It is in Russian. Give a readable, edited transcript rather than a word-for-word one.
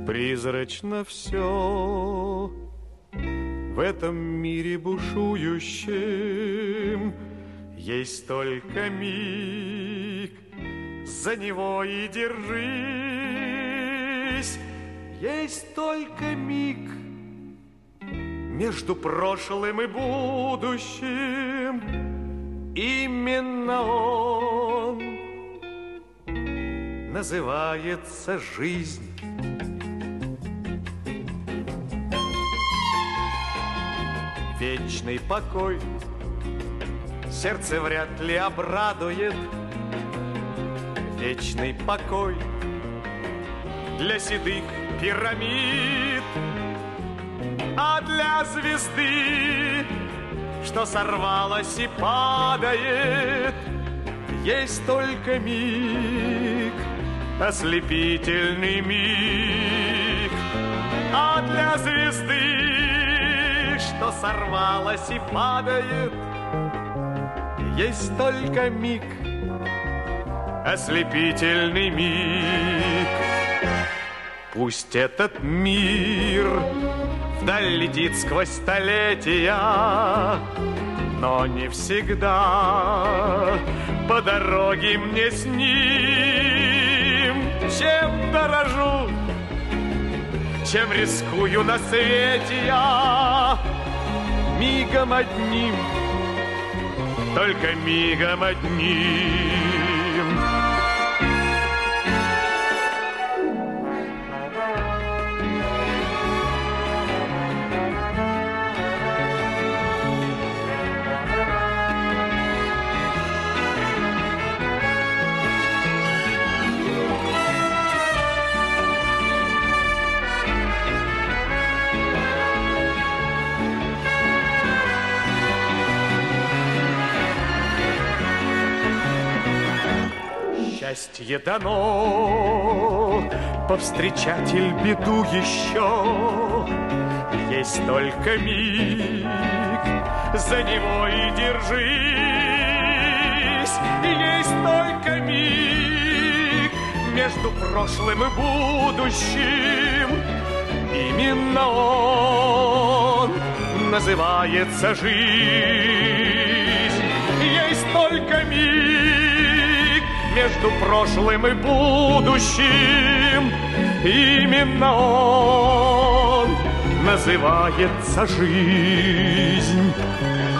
Призрачно все в этом мире бушующем. Есть только миг, за него и держись. Есть только миг между прошлым и будущим. Именно он называется жизнь. Вечный покой сердце вряд ли обрадует. Вечный покой для седых пирамид, а для звезды, что сорвалась и падает, есть только миг, ослепительный миг. А для звезды, что сорвалась и падает, есть только миг, ослепительный миг. Пусть этот мир вдаль летит сквозь столетия, но не всегда по дороге мне с ним. Чем дорожу, чем рискую на свете я, мигом одним, только мигом одним. Счастье дано повстречатель беду еще. Есть только миг, за него и держись. Есть только миг между прошлым и будущим. Именно он называется жизнь. Есть только миг между прошлым и будущим. Именно он называется жизнь.